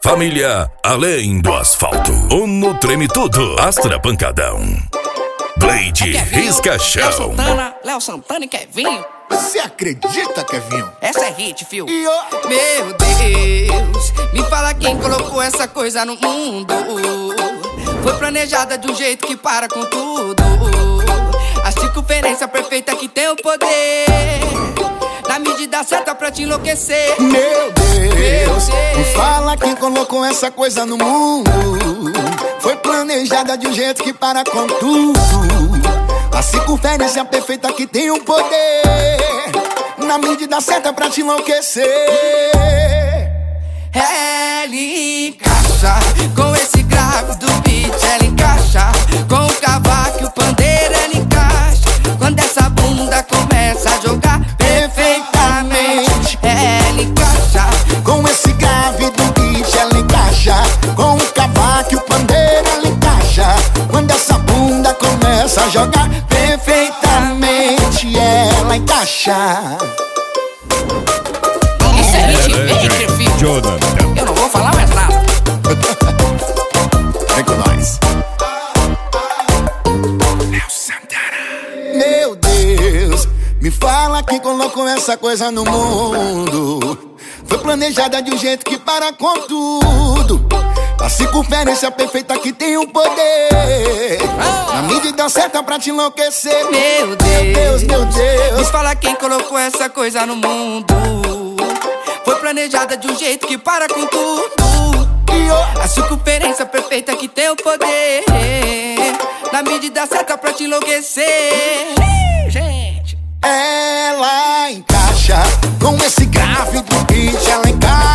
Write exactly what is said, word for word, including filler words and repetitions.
Família além do asfalto. Uno treme tudo. Astra Pancadão. Blade risca chão. Léo Santana, Léo Santana e Kevinho. Você acredita, Kevinho? Essa é hit, fio. E ó. Meu Deus, me fala quem colocou essa coisa no mundo. Foi planejada de um jeito que para com tudo. A circunferência perfeita que tem o poder, na medida certa pra te enlouquecer. Meu Deus, Meu Deus, me fala quem colocou essa coisa no mundo. Foi planejada de um jeito que para com tudo. A circunferência perfeita que tem o poder, na medida certa pra te enlouquecer. Ela encaixa com esse grave do beat, ela encaixa com o cavaco e o pandeiro, ela encaixa quando essa bunda começa a jogar perfeitamente. Ela encaixa Com esse grave do beat, ela encaixa com o cavaco e o pandeiro, ela encaixa quando essa bunda começa a jogar perfeitamente. Ela encaixa. Isso é hit, hit, filho. Jonathan. Eu não vou falar mais nada. Vem com nós. Meu Deus, me fala quem colocou essa coisa no mundo. Foi planejada de um jeito que para com tudo. A circunferência perfeita que tem o poder, na medida certa pra te enlouquecer. Meu Meu Deus, meu Me Deus. fala quem colocou essa coisa no mundo. Foi planejada de um jeito que para com tudo. E ó. A circunferência perfeita que tem o poder, na medida certa pra te enlouquecer. Gente, Ela encaixa com esse grave do beat, ela encaixa